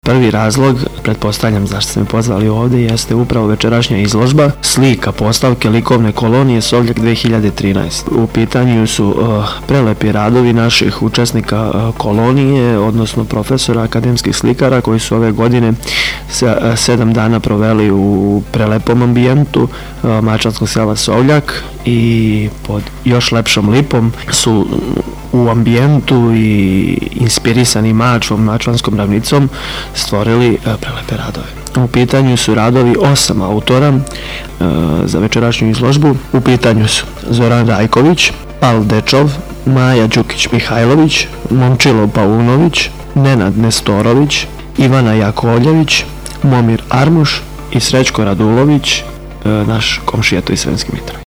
Prvi razlog, pretpostavljam zašto ste me pozvali ovdje, jeste upravo večerašnja izložba slika postavke likovne kolonije Sovjak 2013. U pitanju su prelepi radovi naših učesnika kolonije, odnosno profesora akademskih slikara koji su ove godine 7 dana proveli u prelepom ambijentu Mačvanskog sela Sovjak i pod još lepšom lipom su u ambijentu i inspirisani Mačvanskom ravnicom stvorili prelepe radove. U pitanju su radovi 8 autora za večerašnju izložbu. U pitanju su Zoran Rajković, Pal Dečov, Maja Đukić-Mihajlović, Momčilo Paunović, Nenad Nestorović, Ivana Jakovljević, Momir Armuš i Srećko Radulović, naš komšija iz Sremske Mitrovice.